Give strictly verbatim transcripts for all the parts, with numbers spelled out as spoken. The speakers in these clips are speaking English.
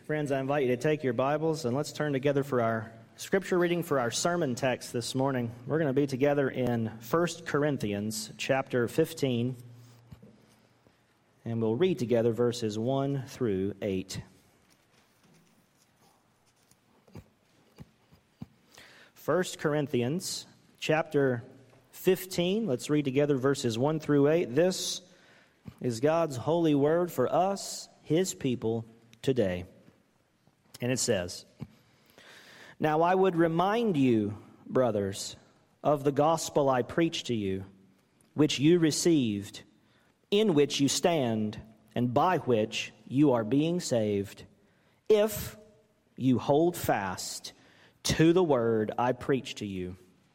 Friends, I invite you to take your Bibles and let's turn together for our scripture reading for our sermon text this morning. We're going to be together in First Corinthians chapter fifteen, and we'll read together verses one through eight. First Corinthians chapter fifteen, let's read together verses one through eight. This is God's holy word for us, His people, today. And it says, "Now I would remind you, brothers, of the gospel I preached to you, which you received, in which you stand, and by which you are being saved, if you hold fast to the word I preached to you,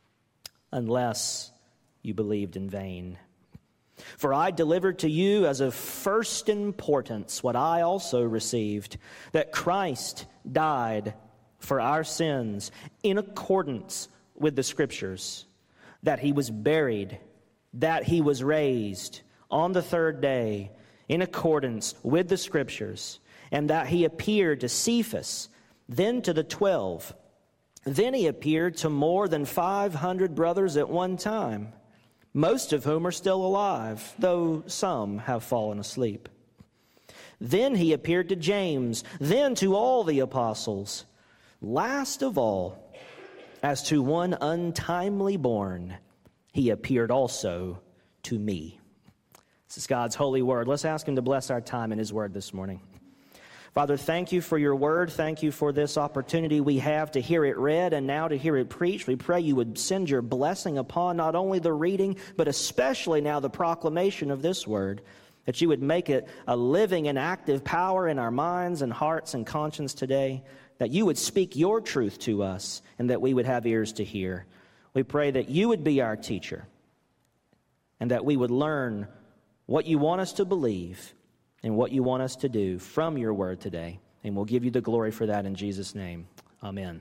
unless you believed in vain. For I delivered to you as of first importance what I also received, that Christ died for our sins in accordance with the Scriptures, that He was buried, that He was raised on the third day in accordance with the Scriptures, and that He appeared to Cephas, then to the twelve. Then He appeared to more than five hundred brothers at one time, most of whom are still alive, though some have fallen asleep. Then He appeared to James, then to all the apostles. Last of all, as to one untimely born, He appeared also to me." This is God's holy word. Let's ask Him to bless our time in His word this morning. Father, thank you for your word. Thank you for this opportunity we have to hear it read and now to hear it preached. We pray you would send your blessing upon not only the reading, but especially now the proclamation of this word, that you would make it a living and active power in our minds and hearts and conscience today, that you would speak your truth to us and that we would have ears to hear. We pray that you would be our teacher and that we would learn what you want us to believe and what you want us to do from your word today. And we'll give you the glory for that in Jesus' name. Amen.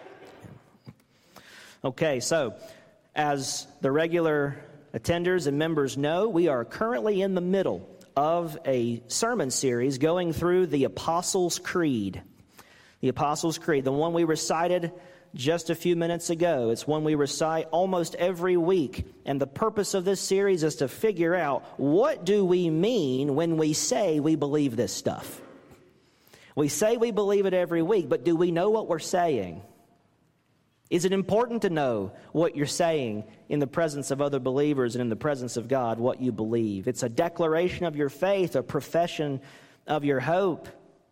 Okay, so as the regular attenders and members know, we are currently in the middle of a sermon series going through the Apostles' Creed. The Apostles' Creed, the one we recited just a few minutes ago. It's one we recite almost every week. And the purpose of this series is to figure out, what do we mean when we say we believe this stuff? We say we believe it every week, but do we know what we're saying? Is it important to know what you're saying in the presence of other believers and in the presence of God, what you believe? It's a declaration of your faith, a profession of your hope.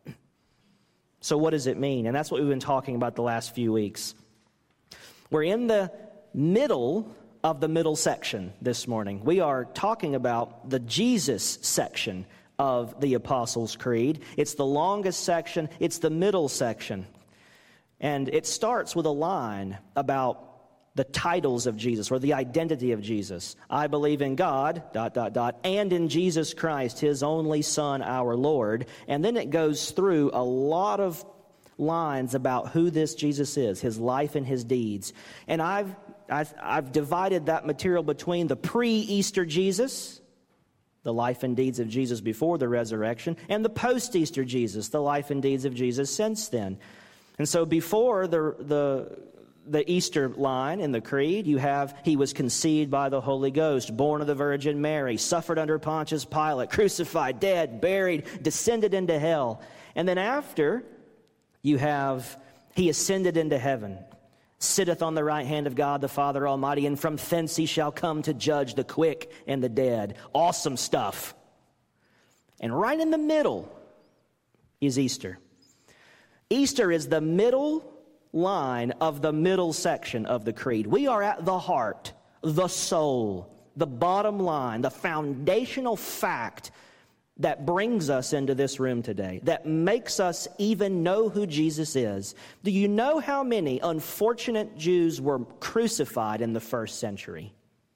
So what does it mean? And that's what we've been talking about the last few weeks. We're in the middle of the middle section this morning. We are talking about the Jesus section of the Apostles' Creed. It's the longest section. It's the middle section. And it starts with a line about the titles of Jesus, or the identity of Jesus. I believe in God, dot, dot, dot, and in Jesus Christ, His only Son, our Lord. And then it goes through a lot of lines about who this Jesus is, His life and His deeds. And I've, I've, I've divided that material between the pre-Easter Jesus, the life and deeds of Jesus before the resurrection, and the post-Easter Jesus, the life and deeds of Jesus since then. And so before the the the Easter line in the Creed, you have, He was conceived by the Holy Ghost, born of the Virgin Mary, suffered under Pontius Pilate, crucified, dead, buried, descended into hell. And then after, you have, He ascended into heaven, sitteth on the right hand of God the Father Almighty, and from thence He shall come to judge the quick and the dead. Awesome stuff. And right in the middle is Easter. Easter is the middle line of the middle section of the Creed. We are at the heart, the soul, the bottom line, the foundational fact that brings us into this room today, that makes us even know who Jesus is. Do you know how many unfortunate Jews were crucified in the first century?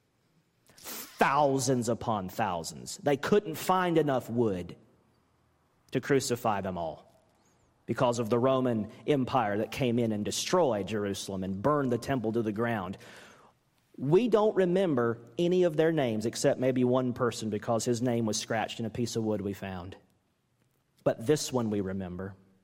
Thousands upon thousands. They couldn't find enough wood to crucify them all, because of the Roman Empire that came in and destroyed Jerusalem and burned the temple to the ground. We don't remember any of their names except maybe one person, because his name was scratched in a piece of wood we found. But this one we remember.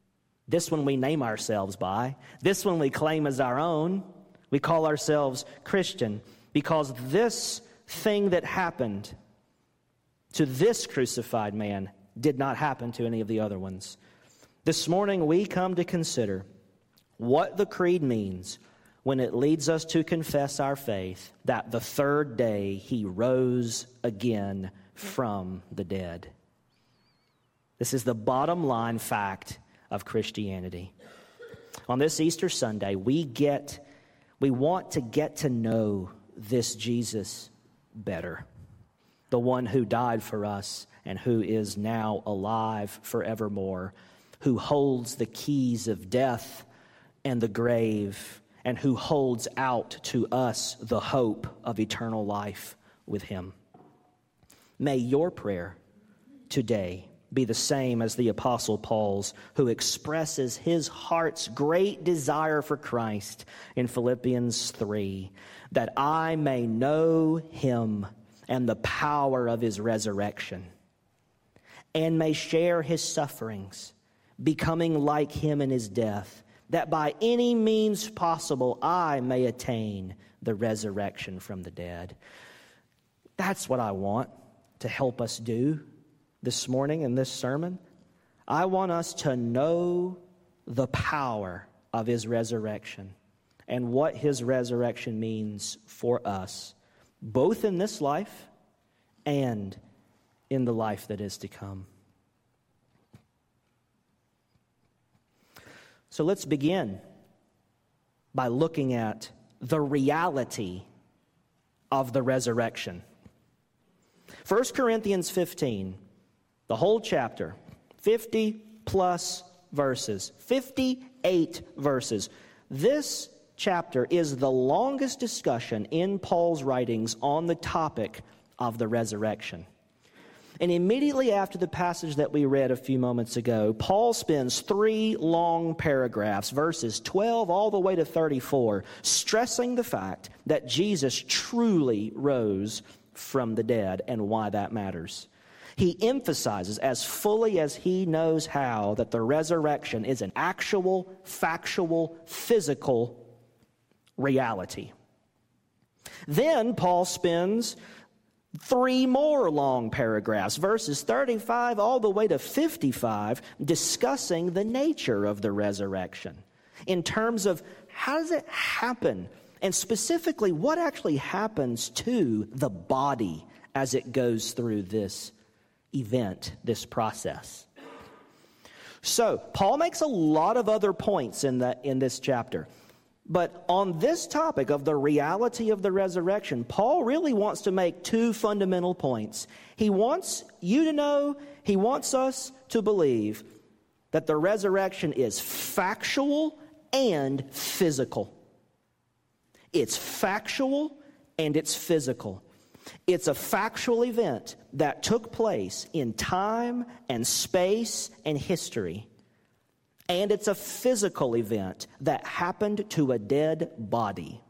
This one we name ourselves by. This one we claim as our own. We call ourselves Christian because this thing that happened to this crucified man did not happen to any of the other ones. This morning we come to consider what the creed means when it leads us to confess our faith that the third day he rose again from the dead. This is the bottom line fact of Christianity. On this Easter Sunday, we get, we want to get to know this Jesus better. The one who died for us and who is now alive forevermore, who holds the keys of death and the grave, and who holds out to us the hope of eternal life with him. May your prayer today be the same as the Apostle Paul's, who expresses his heart's great desire for Christ in Philippians three, that I may know him and the power of his resurrection, and may share his sufferings, becoming like him in his death, that by any means possible I may attain the resurrection from the dead. That's what I want to help us do this morning in this sermon. I want us to know the power of his resurrection and what his resurrection means for us, both in this life and in the life that is to come. So let's begin by looking at the reality of the resurrection. First Corinthians fifteen, the whole chapter, fifty plus verses, fifty-eight verses. This chapter is the longest discussion in Paul's writings on the topic of the resurrection. And immediately after the passage that we read a few moments ago, Paul spends three long paragraphs, verses twelve all the way to thirty-four, stressing the fact that Jesus truly rose from the dead and why that matters. He emphasizes as fully as he knows how that the resurrection is an actual, factual, physical reality. Then Paul spends three more long paragraphs, verses thirty-five all the way to fifty-five, discussing the nature of the resurrection in terms of how does it happen, and specifically what actually happens to the body as it goes through this event, this process. So, Paul makes a lot of other points in the, in this chapter. But on this topic of the reality of the resurrection, Paul really wants to make two fundamental points. He wants you to know, he wants us to believe that the resurrection is factual and physical. It's factual and it's physical. It's a factual event that took place in time and space and history. And it's a physical event that happened to a dead body.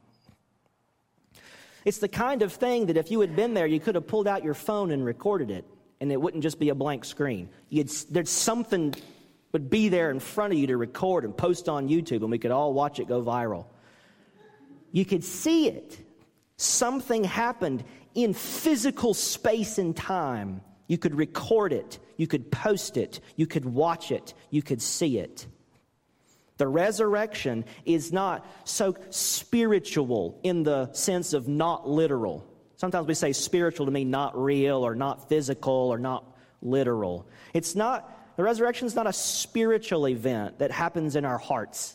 It's the kind of thing that if you had been there, you could have pulled out your phone and recorded it, and it wouldn't just be a blank screen. You'd, there's something would be there in front of you to record and post on YouTube, and we could all watch it go viral. You could see it. Something happened in physical space and time. You could record it. You could post it. You could watch it. You could see it. The resurrection is not so spiritual in the sense of not literal. Sometimes we say spiritual to mean not real or not physical or not literal. It's not, the resurrection is not a spiritual event that happens in our hearts.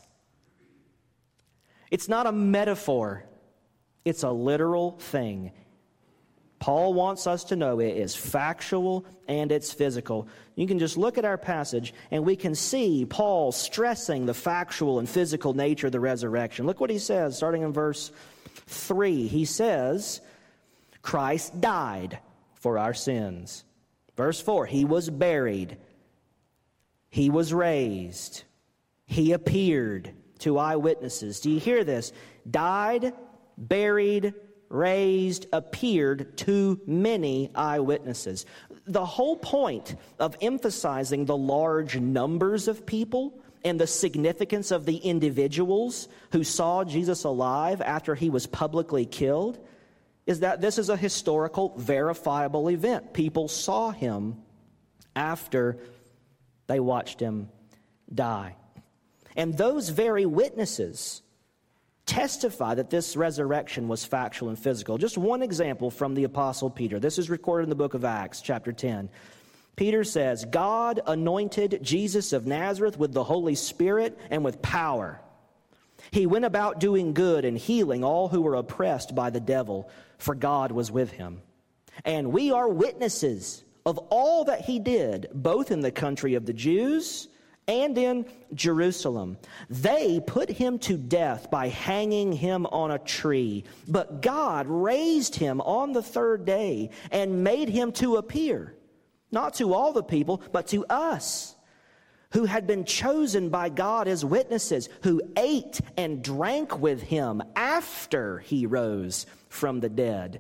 It's not a metaphor. It's a literal thing. Paul wants us to know it is factual and it's physical. You can just look at our passage and we can see Paul stressing the factual and physical nature of the resurrection. Look what he says, starting in verse three. He says, Christ died for our sins. Verse four, he was buried. He was raised. He appeared to eyewitnesses. Do you hear this? Died, buried, raised, appeared to many eyewitnesses. The whole point of emphasizing the large numbers of people and the significance of the individuals who saw Jesus alive after he was publicly killed is that this is a historical, verifiable event. People saw him after they watched him die. And those very witnesses testify that this resurrection was factual and physical. Just one example from the Apostle Peter. This is recorded in the book of Acts, chapter ten. Peter says, God anointed Jesus of Nazareth with the Holy Spirit and with power. He went about doing good and healing all who were oppressed by the devil, for God was with him. And we are witnesses of all that he did, both in the country of the Jews and in Jerusalem. They put him to death by hanging him on a tree. But God raised him on the third day and made him to appear, not to all the people, but to us, who had been chosen by God as witnesses, who ate and drank with him after he rose from the dead.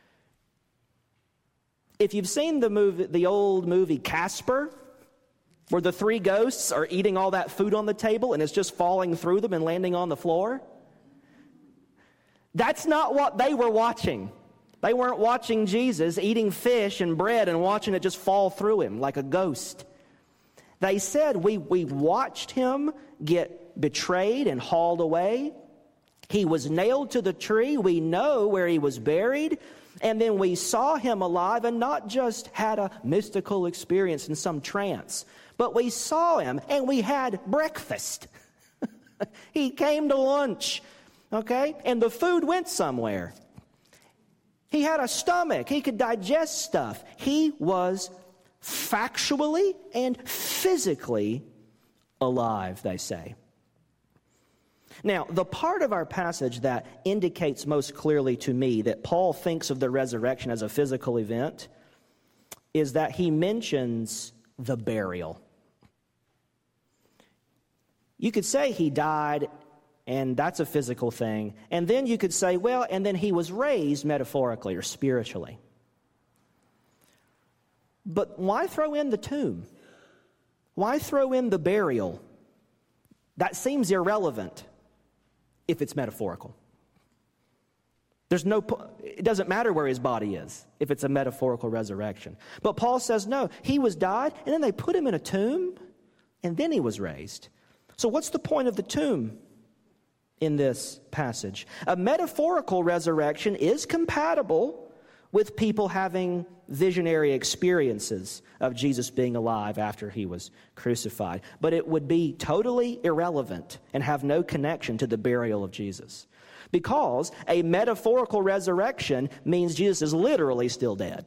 If you've seen the movie, the old movie Casper, where the three ghosts are eating all that food on the table and it's just falling through them and landing on the floor, that's not what they were watching. They weren't watching Jesus eating fish and bread and watching it just fall through him like a ghost. They said, we, we watched him get betrayed and hauled away. He was nailed to the tree. We know where he was buried. And then we saw him alive and not just had a mystical experience in some trance, but we saw him and we had breakfast. He came to lunch, okay? And the food went somewhere. He had a stomach. He could digest stuff. He was factually and physically alive, they say. Now, the part of our passage that indicates most clearly to me that Paul thinks of the resurrection as a physical event is that he mentions the burial. You could say he died, and that's a physical thing. And then you could say, well, and then he was raised metaphorically or spiritually. But why throw in the tomb? Why throw in the burial? That seems irrelevant if it's metaphorical. There's no, it doesn't matter where his body is if it's a metaphorical resurrection. But Paul says, no, he was died, and then they put him in a tomb, and then he was raised. So what's the point of the tomb in this passage? A metaphorical resurrection is compatible with people having visionary experiences of Jesus being alive after he was crucified. But it would be totally irrelevant and have no connection to the burial of Jesus. Because a metaphorical resurrection means Jesus is literally still dead.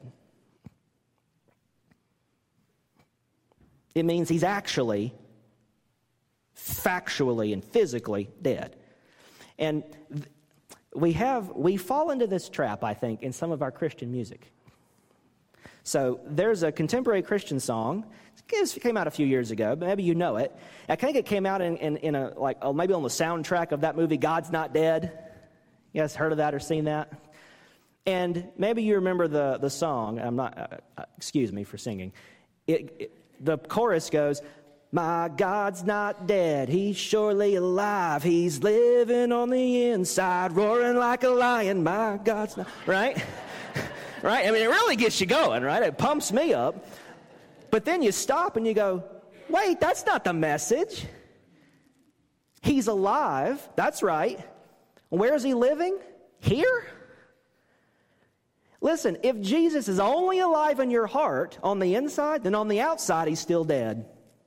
It means he's actually, factually and physically dead. And th- we have, we fall into this trap, I think, in some of our Christian music. So there's a contemporary Christian song. It came out a few years ago, but maybe you know it. I think it came out in, in, in a, like, oh, maybe on the soundtrack of that movie, God's Not Dead. You guys heard of that or seen that? And maybe you remember the, the song. I'm not, uh, uh, excuse me for singing. It, it, the chorus goes, my God's not dead, he's surely alive. He's living on the inside, roaring like a lion. My God's not, right? Right? I mean, it really gets you going, right? It pumps me up. But then you stop and you go, wait, that's not the message. He's alive, that's right. Where is he living? Here? Listen, if Jesus is only alive in your heart on the inside, then on the outside he's still dead.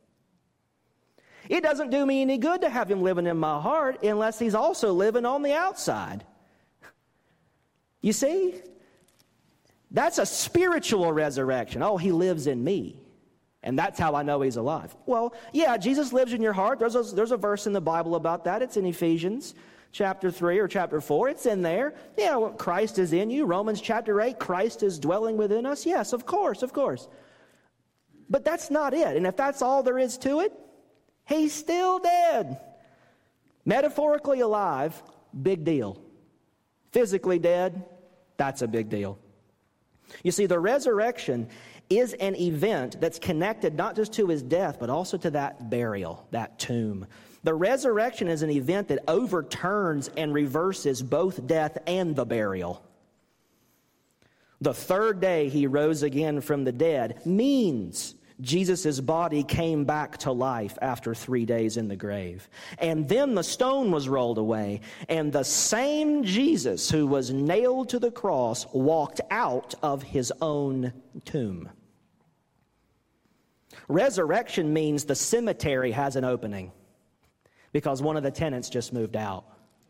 It doesn't do me any good to have him living in my heart unless he's also living on the outside. You see? That's a spiritual resurrection. Oh, he lives in me. And that's how I know he's alive. Well, yeah, Jesus lives in your heart. There's a, there's a verse in the Bible about that. It's in Ephesians chapter three or chapter four. It's in there. Yeah, well, Christ is in you. Romans chapter eight, Christ is dwelling within us. Yes, of course, of course. But that's not it. And if that's all there is to it, he's still dead. Metaphorically alive, big deal. Physically dead, that's a big deal. You see, the resurrection is an event that's connected not just to his death, but also to that burial, that tomb. The resurrection is an event that overturns and reverses both death and the burial. The third day he rose again from the dead means Jesus' body came back to life after three days in the grave. And then the stone was rolled away, and the same Jesus who was nailed to the cross walked out of his own tomb. Resurrection means the cemetery has an opening because one of the tenants just moved out.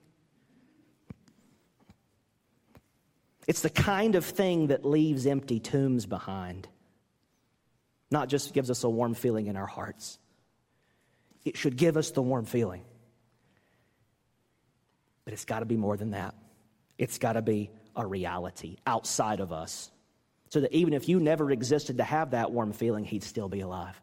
It's the kind of thing that leaves empty tombs behind. Not just gives us a warm feeling in our hearts. It should give us the warm feeling. But it's got to be more than that. It's got to be a reality outside of us. So that even if you never existed to have that warm feeling, he'd still be alive.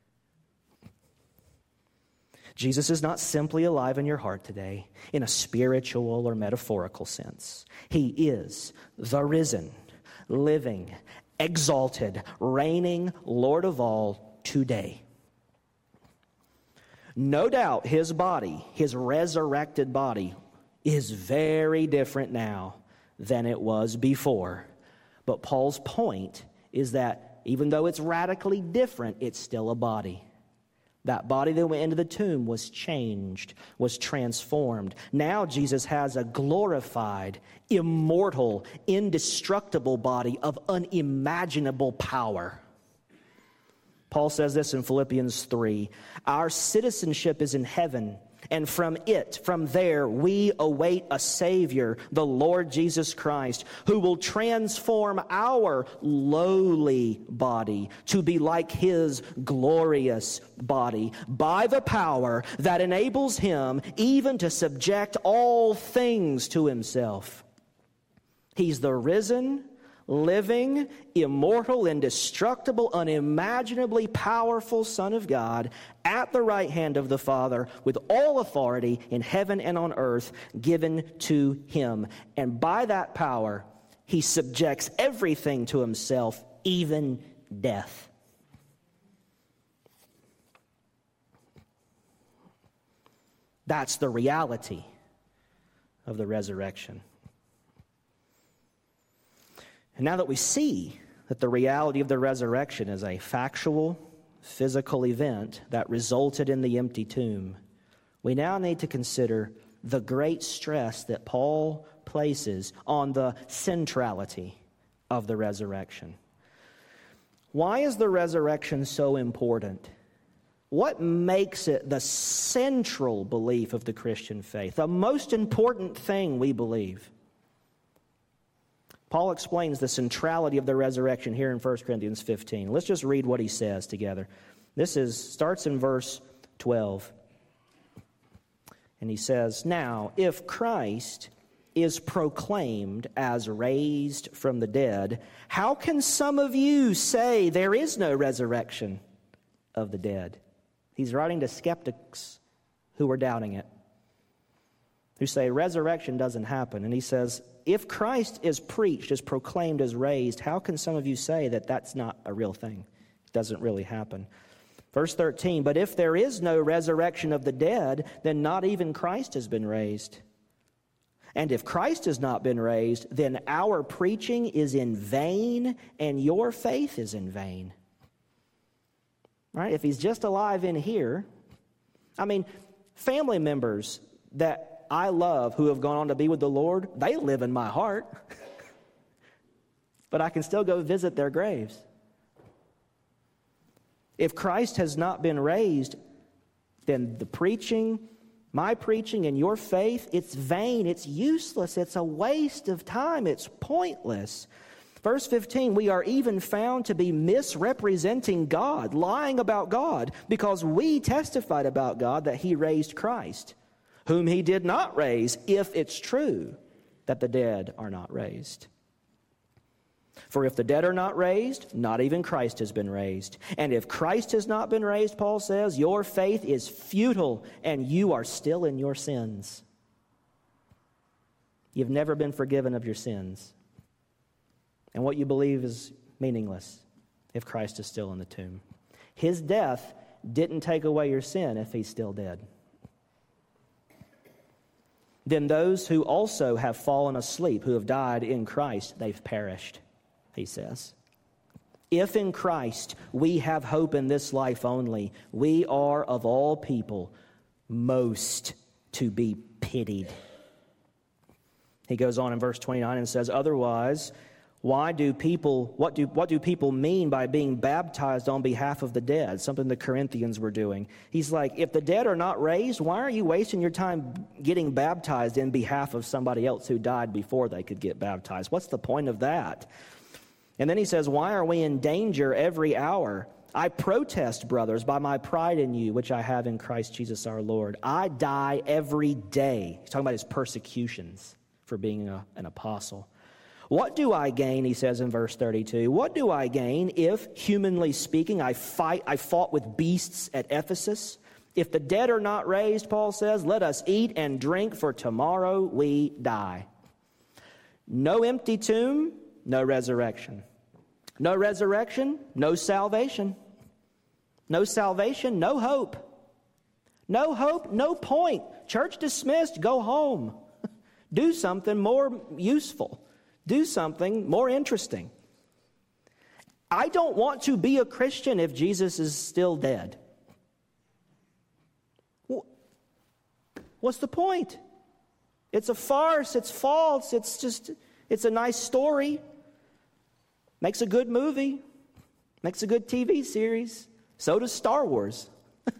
Jesus is not simply alive in your heart today in a spiritual or metaphorical sense. He is the risen, living, exalted, reigning Lord of all today. No doubt his body, his resurrected body, is very different now than it was before. But Paul's point is that even though it's radically different, it's still a body. That body that went into the tomb was changed, was transformed. Now Jesus has a glorified, immortal, indestructible body of unimaginable power. Paul says this in Philippians three. Our citizenship is in heaven, and from it, from there, we await a Savior, the Lord Jesus Christ, who will transform our lowly body to be like his glorious body by the power that enables him even to subject all things to himself. He's the risen, living, immortal, indestructible, unimaginably powerful Son of God at the right hand of the Father with all authority in heaven and on earth given to him. And by that power, he subjects everything to himself, even death. That's the reality of the resurrection. And now that we see that the reality of the resurrection is a factual, physical event that resulted in the empty tomb, we now need to consider the great stress that Paul places on the centrality of the resurrection. Why is the resurrection so important? What makes it the central belief of the Christian faith, the most important thing we believe? Paul explains the centrality of the resurrection here in First Corinthians fifteen. Let's just read what he says together. This is starts in verse twelve. And he says, "Now, if Christ is proclaimed as raised from the dead, how can some of you say there is no resurrection of the dead?" He's writing to skeptics who are doubting it, who say resurrection doesn't happen. And he says, if Christ is preached, is proclaimed as raised, how can some of you say that that's not a real thing? It doesn't really happen. Verse thirteen, "But if there is no resurrection of the dead, then not even Christ has been raised. And if Christ has not been raised, then our preaching is in vain and your faith is in vain." Right? If he's just alive in here, I mean, family members that I love who have gone on to be with the Lord, they live in my heart. But I can still go visit their graves. If Christ has not been raised, then the preaching, my preaching and your faith, it's vain, it's useless, it's a waste of time, it's pointless. Verse fifteen, "We are even found to be misrepresenting God, lying about God, because we testified about God that he raised Christ, whom he did not raise, if it's true that the dead are not raised. For if the dead are not raised, not even Christ has been raised. And if Christ has not been raised," Paul says, "your faith is futile and you are still in your sins." You've never been forgiven of your sins. And what you believe is meaningless. if Christ is still in the tomb. His death didn't take away your sin if he's still dead. Then those who also have fallen asleep, who have died in Christ, they've perished, he says. If in Christ we have hope in this life only, we are of all people most to be pitied. He goes on in verse twenty-nine and says, otherwise, why do people, what do, what do people mean by being baptized on behalf of the dead? Something the Corinthians were doing. He's like, if the dead are not raised, why are you wasting your time getting baptized in behalf of somebody else who died before they could get baptized? What's the point of that? And then he says, why are we in danger every hour? I protest, brothers, by my pride in you, which I have in Christ Jesus our Lord. I die every day. He's talking about his persecutions for being a, an apostle. What do I gain, he says in verse thirty-two, what do I gain if, humanly speaking, I fight, I fought with beasts at Ephesus? If the dead are not raised, Paul says, let us eat and drink, for tomorrow we die. No empty tomb, no resurrection. No resurrection, no salvation. No salvation, no hope. No hope, no point. Church dismissed, go home. Do something more useful. Do something more interesting. I don't want to be a Christian if Jesus is still dead. What's the point? It's a farce. It's false. It's just, it's a nice story. Makes a good movie. Makes a good T V series. So does Star Wars.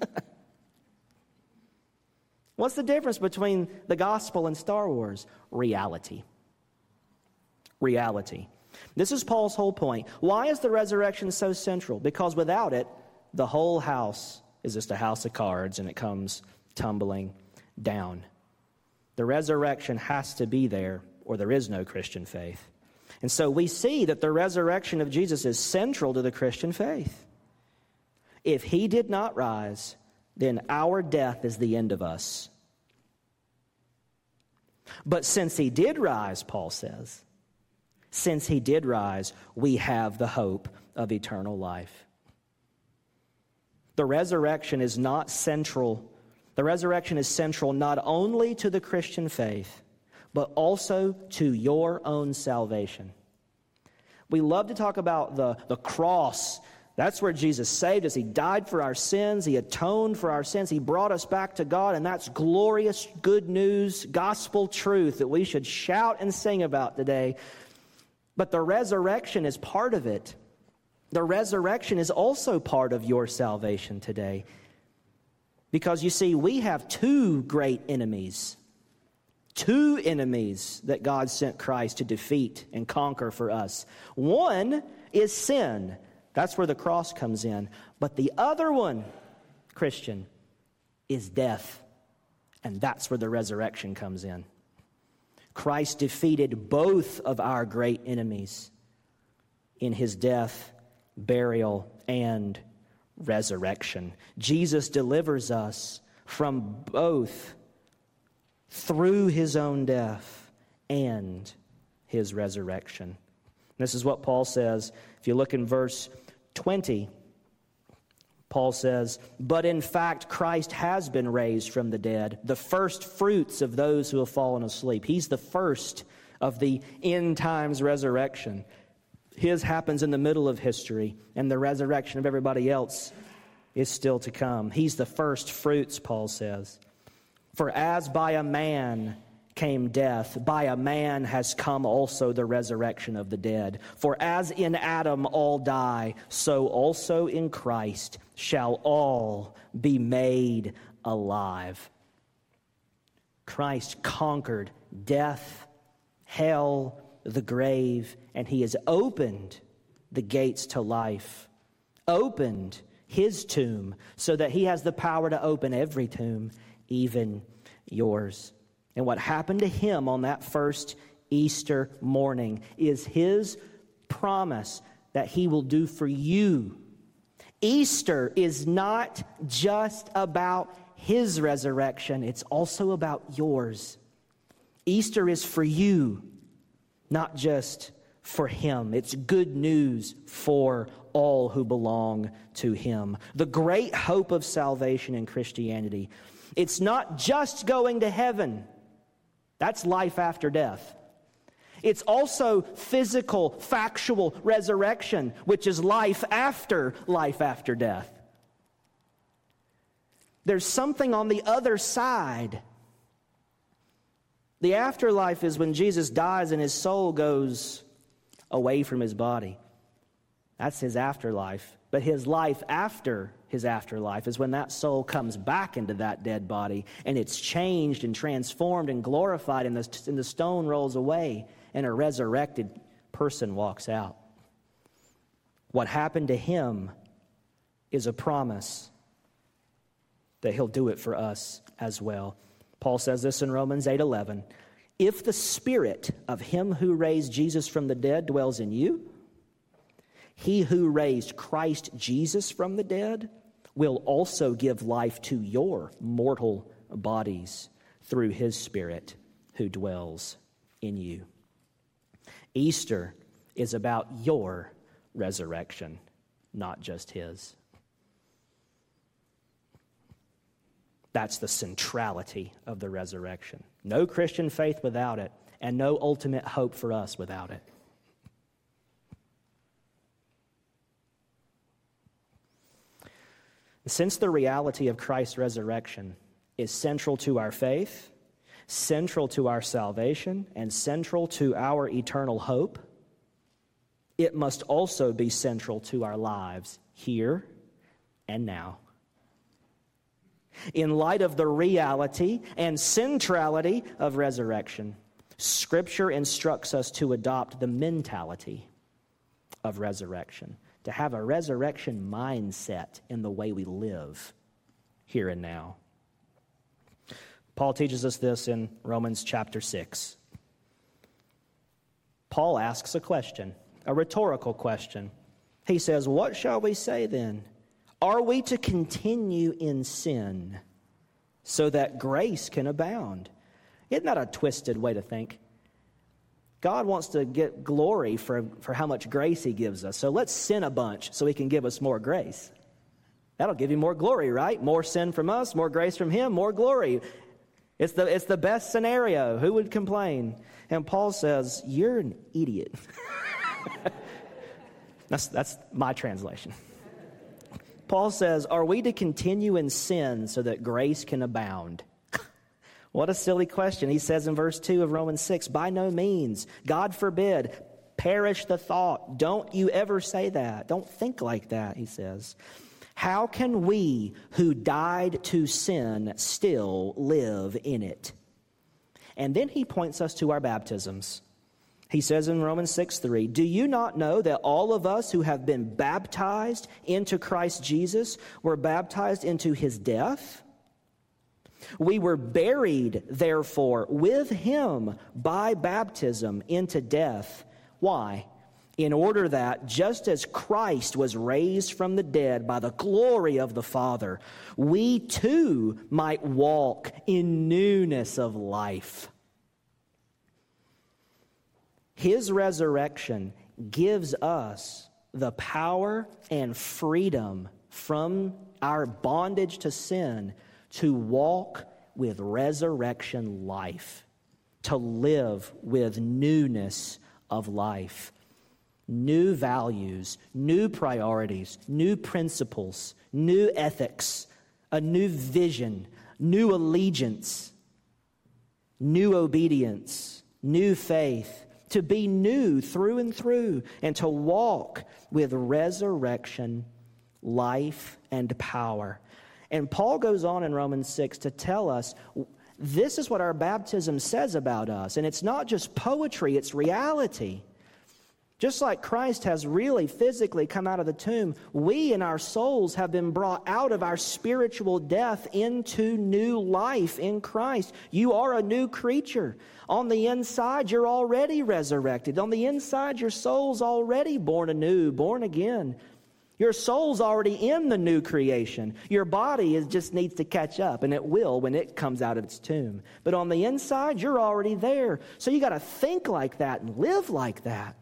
What's the difference between the gospel and Star Wars? Reality. Reality. This is Paul's whole point. Why is the resurrection so central? Because without it, the whole house is just a house of cards and it comes tumbling down. The resurrection has to be there or there is no Christian faith. And so we see that the resurrection of Jesus is central to the Christian faith. If he did not rise, then our death is the end of us. But since he did rise, Paul says, since he did rise, we have the hope of eternal life. The resurrection is not central. The resurrection is central not only to the Christian faith, but also to your own salvation. We love to talk about the, the cross. That's where Jesus saved us. He died for our sins. He atoned for our sins. He brought us back to God. And that's glorious, good news, gospel truth that we should shout and sing about today. But the resurrection is part of it. The resurrection is also part of your salvation today. Because you see, we have two great enemies. Two enemies that God sent Christ to defeat and conquer for us. One is sin. That's where the cross comes in. But the other one, Christian, is death. And that's where the resurrection comes in. Christ defeated both of our great enemies in his death, burial, and resurrection. Jesus delivers us from both through his own death and his resurrection. This is what Paul says. If you look in verse twenty, Paul says, but in fact, Christ has been raised from the dead, the first fruits of those who have fallen asleep. He's the first of the end times resurrection. His happens in the middle of history, and the resurrection of everybody else is still to come. He's the first fruits, Paul says. For as by a man came death, by a man has come also the resurrection of the dead. For as in Adam all die, so also in Christ shall all be made alive. Christ conquered death, hell, the grave, and he has opened the gates to life, opened his tomb so that he has the power to open every tomb, even yours. And what happened to him on that first Easter morning is his promise that he will do for you. Easter is not just about his resurrection, it's also about yours. Easter is for you, not just for him. It's good news for all who belong to him. The great hope of salvation in Christianity. It's not just going to heaven. That's life after death. It's also physical, factual resurrection, which is life after life after death. There's something on the other side. The afterlife is when Jesus dies and his soul goes away from his body. That's his afterlife. But his life after his afterlife is when that soul comes back into that dead body and it's changed and transformed and glorified, and the, and the stone rolls away and a resurrected person walks out. What happened to him is a promise that he'll do it for us as well. Paul says this in Romans eight eleven. If the spirit of him who raised Jesus from the dead dwells in you, he who raised Christ Jesus from the dead will also give life to your mortal bodies through his Spirit who dwells in you. Easter is about your resurrection, not just his. That's the centrality of the resurrection. No Christian faith without it, and no ultimate hope for us without it. Since the reality of Christ's resurrection is central to our faith, central to our salvation, and central to our eternal hope, it must also be central to our lives here and now. In light of the reality and centrality of resurrection, Scripture instructs us to adopt the mentality of resurrection, to have a resurrection mindset in the way we live here and now. Paul teaches us this in Romans chapter six. Paul asks a question, a rhetorical question. He says, "What shall we say then? Are we to continue in sin so that grace can abound?" Isn't that a twisted way to think? God wants to get glory for, for how much grace he gives us. So let's sin a bunch so he can give us more grace. That'll give you more glory, right? More sin from us, more grace from him, more glory. It's the, it's the best scenario. Who would complain? And Paul says, you're an idiot. that's, that's my translation. Paul says, are we to continue in sin so that grace can abound? What a silly question. He says in verse two of Romans six, by no means, God forbid, perish the thought. Don't you ever say that. Don't think like that, he says. How can we who died to sin still live in it? And then he points us to our baptisms. He says in Romans six three, do you not know that all of us who have been baptized into Christ Jesus were baptized into his death? We were buried, therefore, with him by baptism into death. Why? In order that, just as Christ was raised from the dead by the glory of the Father, we too might walk in newness of life. His resurrection gives us the power and freedom from our bondage to sin to walk with resurrection life, to live with newness of life, new values, new priorities, new principles, new ethics, a new vision, new allegiance, new obedience, new faith, to be new through and through, and to walk with resurrection life and power. And Paul goes on in Romans six to tell us this is what our baptism says about us. And it's not just poetry, it's reality. Just like Christ has really physically come out of the tomb, we in our souls have been brought out of our spiritual death into new life in Christ. You are a new creature. On the inside, you're already resurrected. On the inside, your soul's already born anew, born again. Your soul's already in the new creation. Your body is, just needs to catch up, and it will when it comes out of its tomb. But on the inside, you're already there. So you got to think like that and live like that.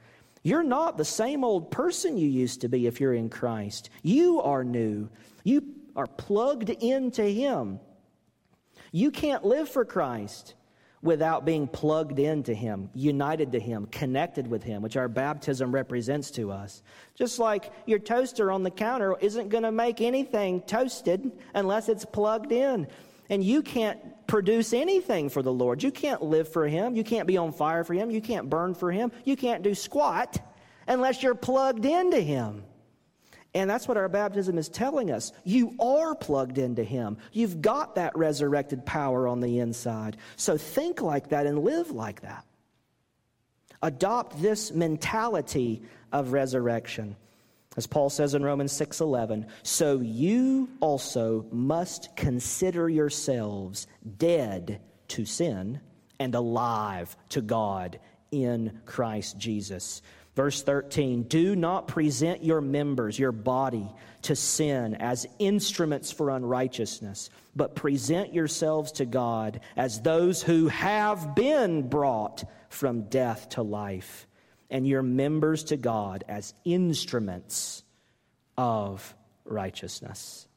You're not the same old person you used to be if you're in Christ. You are new. You are plugged into Him. You can't live for Christ without being plugged into Him, united to Him, connected with Him, which our baptism represents to us. Just like your toaster on the counter isn't going to make anything toasted unless it's plugged in. And you can't produce anything for the Lord. You can't live for Him. You can't be on fire for Him. You can't burn for Him. You can't do squat unless you're plugged into Him. And that's what our baptism is telling us. You are plugged into Him. You've got that resurrected power on the inside. So think like that and live like that. Adopt this mentality of resurrection. As Paul says in Romans six eleven, so you also must consider yourselves dead to sin and alive to God in Christ Jesus. Verse thirteen, do not present your members, your body, to sin as instruments for unrighteousness, but present yourselves to God as those who have been brought from death to life, and your members to God as instruments of righteousness.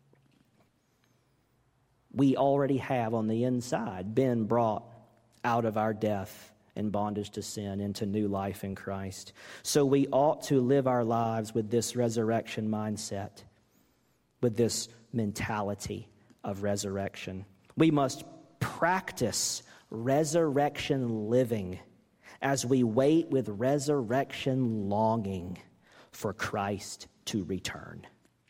We already have on the inside been brought out of our death and bondage to sin into new life in Christ. So we ought to live our lives with this resurrection mindset, with this mentality of resurrection. We must practice resurrection living as we wait with resurrection longing for Christ to return.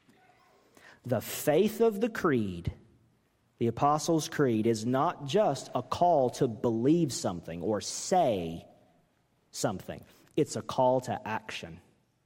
The faith of the creed, the Apostles' Creed, is not just a call to believe something or say something. It's a call to action.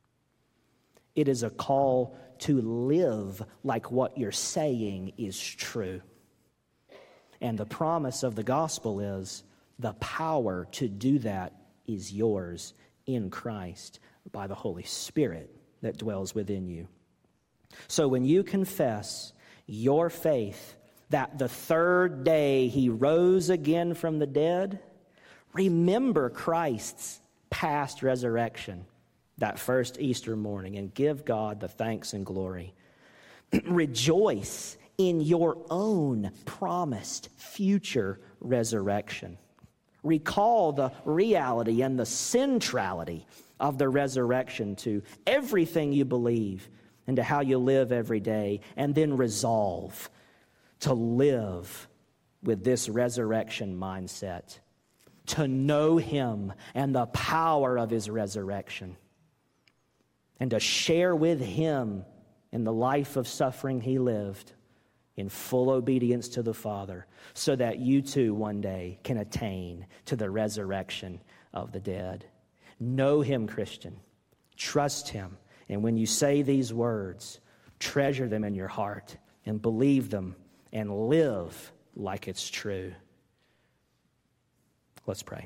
It is a call to live like what you're saying is true. And the promise of the gospel is the power to do that is yours in Christ by the Holy Spirit that dwells within you. So when you confess your faith that the third day He rose again from the dead, remember Christ's past resurrection that first Easter morning and give God the thanks and glory. Rejoice in your own promised future resurrection. Recall the reality and the centrality of the resurrection to everything you believe and to how you live every day, and then resolve to live with this resurrection mindset, to know Him and the power of His resurrection, and to share with Him in the life of suffering He lived in full obedience to the Father, so that you too one day can attain to the resurrection of the dead. Know Him, Christian. Trust Him. And when you say these words, treasure them in your heart and believe them and live like it's true. Let's pray.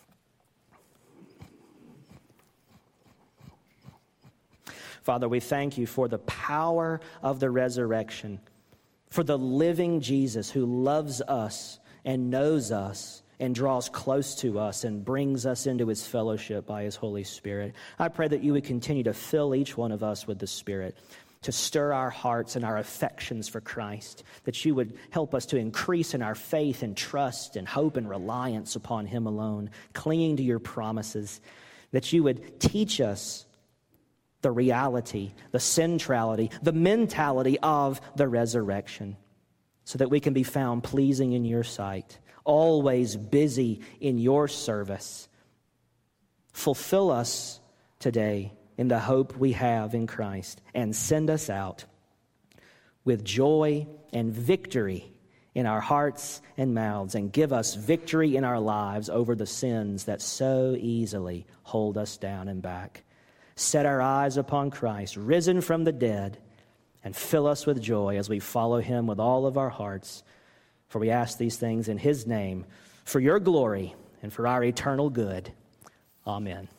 Father, we thank You for the power of the resurrection, for the living Jesus who loves us and knows us and draws close to us and brings us into His fellowship by His Holy Spirit. I pray that You would continue to fill each one of us with the Spirit, to stir our hearts and our affections for Christ, that You would help us to increase in our faith and trust and hope and reliance upon Him alone, clinging to Your promises, that You would teach us the reality, the centrality, the mentality of the resurrection, so that we can be found pleasing in Your sight, always busy in Your service. Fulfill us today in the hope we have in Christ, and send us out with joy and victory in our hearts and mouths, and give us victory in our lives over the sins that so easily hold us down and back. Set our eyes upon Christ, risen from the dead, and fill us with joy as we follow Him with all of our hearts. For we ask these things in His name, for Your glory and for our eternal good. Amen.